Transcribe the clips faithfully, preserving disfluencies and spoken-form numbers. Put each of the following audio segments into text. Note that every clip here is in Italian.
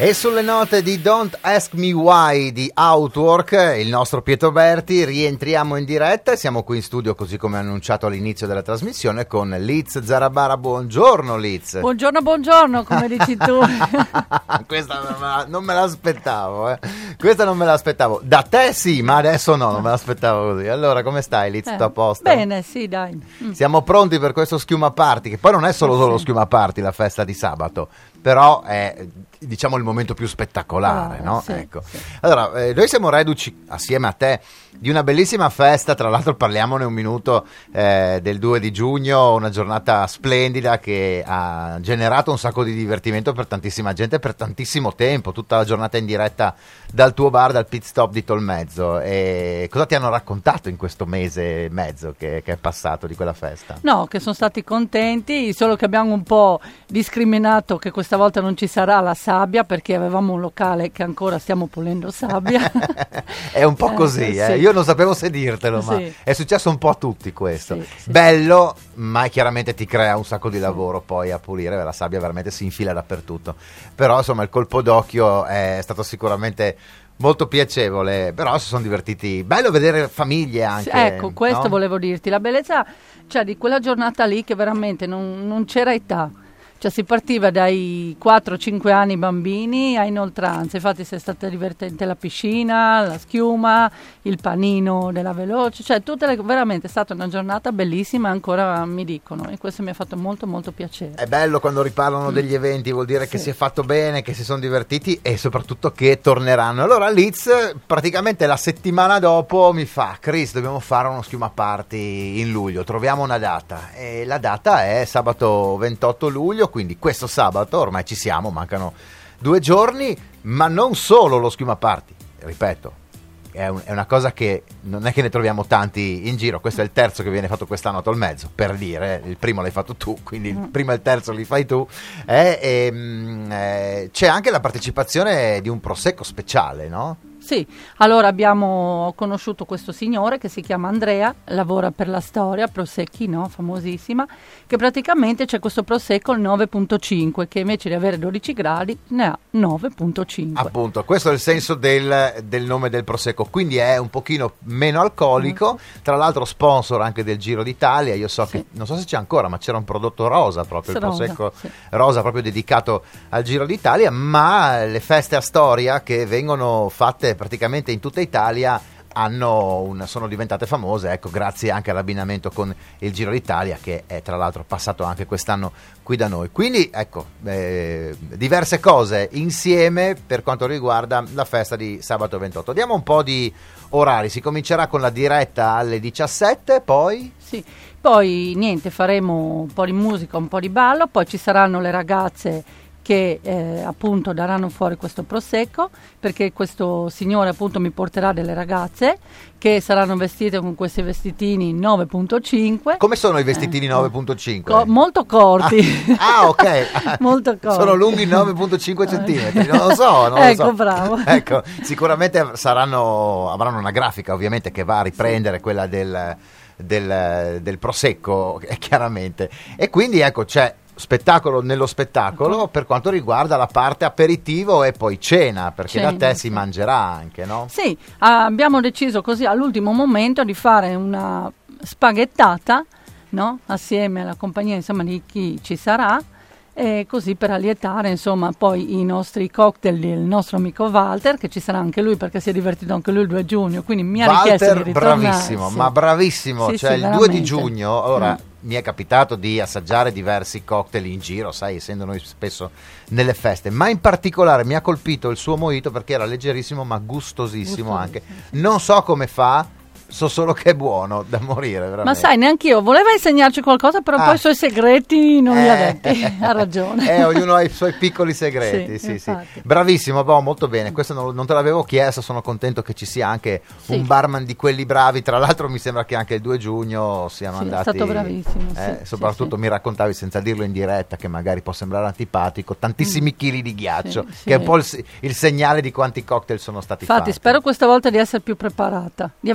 E sulle note di Don't Ask Me Why di Outwork, il nostro Pietro Berti, rientriamo in diretta e siamo qui in studio, così come annunciato all'inizio della trasmissione, con Liz Zarabara. Buongiorno Liz. Buongiorno, buongiorno, come dici tu. Questa non me, la, non me l'aspettavo, eh. Questa non me l'aspettavo. Da te sì, ma adesso no, non me l'aspettavo così. Allora, come stai Liz? Eh, Tutto a posto? Bene, sì, dai. Mm. Siamo pronti per questo Schiuma Party, che poi non è solo, solo Schiuma Party, la festa di sabato, però è, diciamo, il momento più spettacolare, ah, no? Sì, ecco. Sì. Allora, eh, noi siamo reduci assieme a te di una bellissima festa, tra l'altro parliamone un minuto, eh, del due di giugno, una giornata splendida che ha generato un sacco di divertimento per tantissima gente per tantissimo tempo, tutta la giornata in diretta dal tuo bar, dal pit stop di Tolmezzo. E cosa ti hanno raccontato in questo mese e mezzo che, che è passato di quella festa? No, che sono stati contenti, solo che abbiamo un po' discriminato che questa volta non ci sarà la sabbia, perché avevamo un locale che ancora stiamo pulendo sabbia. È un po' eh, così, eh. sì. Io non sapevo se dirtelo, ma sì. è successo un po' a tutti questo. Sì, sì, Bello, ma chiaramente ti crea un sacco di lavoro poi a pulire, la sabbia veramente si infila dappertutto. Però insomma il colpo d'occhio è stato sicuramente molto piacevole, però si sono divertiti. Bello vedere famiglie anche. Sì, ecco, questo no? volevo dirti, la bellezza, cioè, di quella giornata lì, che veramente non, non c'era età. Cioè si partiva dai quattro cinque anni bambini a inoltranza, infatti se è stata divertente la piscina, la schiuma, il panino della veloce, cioè tutte le, veramente è stata una giornata bellissima, ancora mi dicono, e questo mi ha fatto molto molto piacere. È bello quando riparlano mm. degli eventi, vuol dire sì. che si è fatto bene, che si sono divertiti e soprattutto che torneranno. Allora Liz praticamente la settimana dopo mi fa: Chris, dobbiamo fare uno schiuma party in luglio, troviamo una data, e la data è sabato ventotto luglio, quindi questo sabato, ormai ci siamo, mancano due giorni, ma non solo lo Schiuma Party, ripeto, è, un, è una cosa che non è che ne troviamo tanti in giro, questo è il terzo che viene fatto quest'anno a Tolmezzo, per dire, il primo l'hai fatto tu, quindi il primo e il terzo li fai tu, eh, e, eh, c'è anche la partecipazione di un prosecco speciale, no? Sì, allora abbiamo conosciuto questo signore che si chiama Andrea, lavora per la Storia, Prosecchi, no? Famosissima, che praticamente c'è questo prosecco il nove virgola cinque, che invece di avere dodici gradi ne ha nove virgola cinque. Appunto, questo è il senso del, del nome del prosecco, quindi è un pochino meno alcolico, mm. tra l'altro sponsor anche del Giro d'Italia. Io so sì. che, non so se c'è ancora, ma c'era un prodotto rosa proprio, il rosa, prosecco sì. rosa proprio dedicato al Giro d'Italia, ma le feste a Storia che vengono fatte praticamente in tutta Italia hanno un, sono diventate famose, ecco, grazie anche all'abbinamento con il Giro d'Italia, che è tra l'altro passato anche quest'anno qui da noi. Quindi ecco, eh, diverse cose insieme per quanto riguarda la festa di sabato ventotto. Diamo un po' di orari, si comincerà con la diretta alle diciassette, poi? Sì, poi niente, faremo un po' di musica, un po' di ballo, poi ci saranno le ragazze che eh, appunto daranno fuori questo prosecco, perché questo signore appunto mi porterà delle ragazze che saranno vestite con questi vestitini nove virgola cinque. Come sono i vestitini eh, nove virgola cinque? Co- molto corti. Ah, ah ok. Molto corti. Sono lunghi nove virgola cinque centimetri, non lo so. Non ecco, lo so. bravo. Ecco, sicuramente saranno, avranno una grafica ovviamente che va a riprendere sì. quella del, del, del prosecco, chiaramente. E quindi ecco, c'è spettacolo nello spettacolo per quanto riguarda la parte aperitivo e poi cena, perché cena, da te sì. si mangerà anche, no? Sì, abbiamo deciso così all'ultimo momento di fare una spaghettata, no? Assieme alla compagnia, insomma, di chi ci sarà, e così per allietare insomma poi i nostri cocktail del nostro amico Walter, che ci sarà anche lui perché si è divertito anche lui il due giugno, quindi mi ha Walter, richiesto di ritornare. bravissimo, sì. ma bravissimo, sì, cioè sì, il veramente. due di giugno, allora mm. mi è capitato di assaggiare diversi cocktail in giro, sai, essendo noi spesso nelle feste, ma in particolare mi ha colpito il suo mojito perché era leggerissimo ma gustosissimo, gustosissimo anche, sì. non so come fa, so solo che è buono da morire veramente. Ma sai, neanch'io, voleva insegnarci qualcosa, però ah. poi i suoi segreti non li ha detti. Ha ragione. Eh, ognuno ha i suoi piccoli segreti. Sì, sì, sì. Bravissimo, boh, molto bene. Questo non, non te l'avevo chiesto, sono contento che ci sia anche sì. un barman di quelli bravi. Tra l'altro mi sembra che anche il due giugno siamo sì, andati. È stato bravissimo. Eh, sì, soprattutto sì, mi raccontavi senza dirlo in diretta, che magari può sembrare antipatico, tantissimi mm. chili di ghiaccio, sì, sì. che è un po' il, il segnale di quanti cocktail sono stati Infatti, fatti. spero questa volta di essere più preparata, di avere ecco. ordinato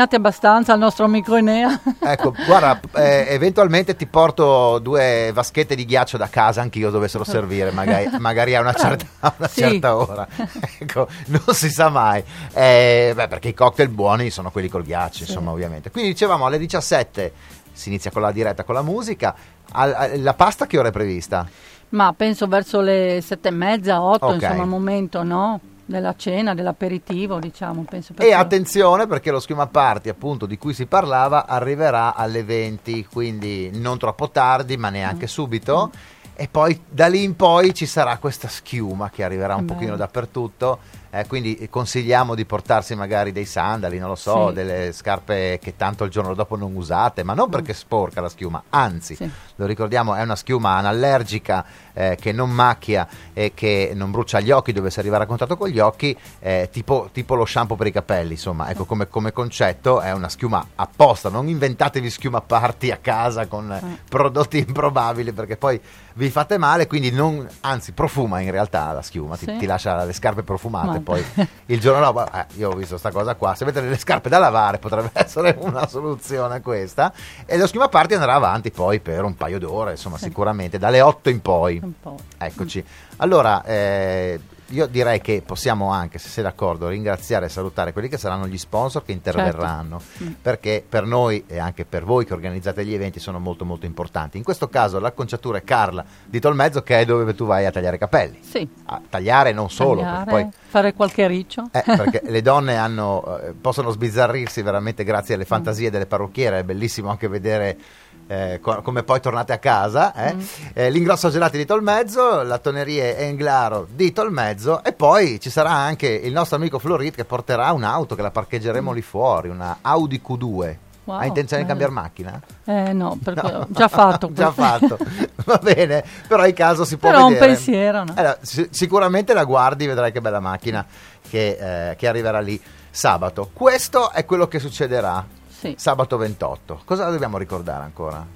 avvicinati abbastanza al nostro amico Enea. Ecco, guarda, eh, eventualmente ti porto due vaschette di ghiaccio da casa, anch'io dovessero servire, magari, magari a una certa, a una Sì. certa ora. Ecco, non si sa mai. Eh, beh, perché i cocktail buoni sono quelli col ghiaccio, Sì. insomma, ovviamente. Quindi dicevamo alle diciassette si inizia con la diretta con la musica. Al- al- la pasta che ora è prevista? Ma penso verso le sette e mezza, otto, Ok. insomma, il momento, no? Della cena, dell'aperitivo, diciamo. Penso E perché- attenzione, perché lo Schiuma Party, appunto, di cui si parlava, arriverà alle venti, quindi non troppo tardi, ma neanche Mm. subito. E poi da lì in poi ci sarà questa schiuma che arriverà un Che pochino bello. dappertutto. Eh, quindi consigliamo di portarsi magari dei sandali, non lo so, Sì. delle scarpe che tanto il giorno dopo non usate, ma non perché sporca la schiuma, anzi, Sì. lo ricordiamo, è una schiuma anallergica eh, che non macchia e che non brucia gli occhi, dovesse arrivare a contatto con gli occhi, eh, tipo, tipo lo shampoo per i capelli, insomma, ecco, come, come concetto è una schiuma apposta, non inventatevi schiuma party a casa con eh, Eh. prodotti improbabili, perché poi vi fate male, quindi non, anzi profuma in realtà la schiuma, ti, Sì. ti lascia le scarpe profumate, Ma- poi il giorno dopo, eh, io ho visto sta cosa qua, se avete delle scarpe da lavare potrebbe essere una soluzione questa, e lo Schiuma Party andrà avanti poi per un paio d'ore, insomma, Sì. sicuramente dalle otto in poi. Un po'. Eccoci. Allora, eh, io direi che possiamo anche, se sei d'accordo, ringraziare e salutare quelli che saranno gli sponsor che interverranno, Mm. perché per noi e anche per voi che organizzate gli eventi sono molto molto importanti. In questo caso l'acconciatura è Carla di Tolmezzo, che è dove tu vai a tagliare i capelli. Sì. A tagliare non solo, Tagliare, perché poi fare qualche riccio. eh, perché le donne hanno, eh, possono sbizzarrirsi veramente grazie alle fantasie delle parrucchiere, è bellissimo anche vedere eh, co- come poi tornate a casa. eh. Mm. Eh, l'ingrosso gelati di Tolmezzo, la tonnerie Englaro di Tolmezzo, e poi ci sarà anche il nostro amico Florit che porterà un'auto che la parcheggeremo lì fuori, una Audi Q due. Wow, Hai intenzione di bello. cambiare macchina? Eh no, perché No. ho già fatto. Già questo. fatto, va bene, però in caso si può Però un vedere. pensiero, no? Allora, si- sicuramente la guardi, vedrai che bella macchina che, eh, che arriverà lì sabato. Questo è quello che succederà Sì. sabato ventotto. Cosa dobbiamo ricordare ancora?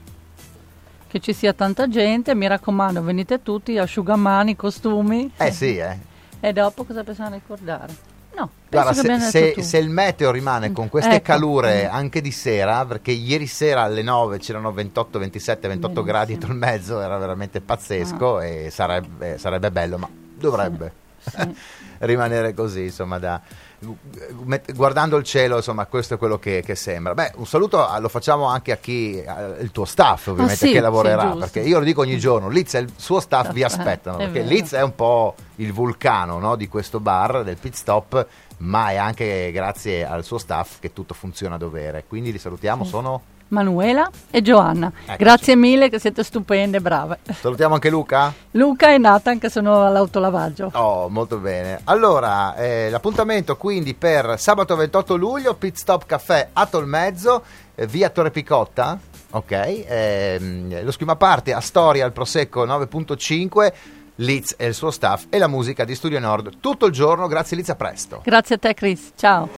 Che ci sia tanta gente, mi raccomando, venite tutti, asciugamani, costumi. Eh sì, eh. E dopo cosa possiamo ricordare? No, penso Guarda, che se, abbiamo se- detto tu. se il meteo rimane con queste Ecco. calure Mm. anche di sera, perché ieri sera alle nove c'erano ventotto, ventisette, ventotto Benissimo. gradi in mezzo, era veramente pazzesco e sarebbe, sarebbe bello, ma dovrebbe Sì. rimanere così, insomma, da, met- guardando il cielo, insomma, questo è quello che, che sembra. Beh, un saluto a- lo facciamo anche a chi, a- il tuo staff ovviamente, Ah, sì, che lavorerà, sì, giusto. perché io lo dico ogni giorno, Liz e il suo staff vi Eh, aspettano, è perché vero. Liz è un po' il vulcano, no, di questo bar, del pit stop, ma è anche grazie al suo staff che tutto funziona a dovere, quindi li salutiamo, sono... Manuela e Giovanna. Eccoci. Grazie mille, che siete stupende, brave. Salutiamo anche Luca? Luca e Nathan che sono all'autolavaggio. Oh, molto bene. Allora, eh, l'appuntamento quindi per sabato ventotto luglio, Pit Stop Caffè a Tolmezzo, eh, via Torre Picotta, ok? Ehm, lo Schiuma Party a Storia al Prosecco nove punto cinque, Liz e il suo staff e la musica di Studio Nord tutto il giorno. Grazie Liz, a presto. Grazie a te, Chris. Ciao.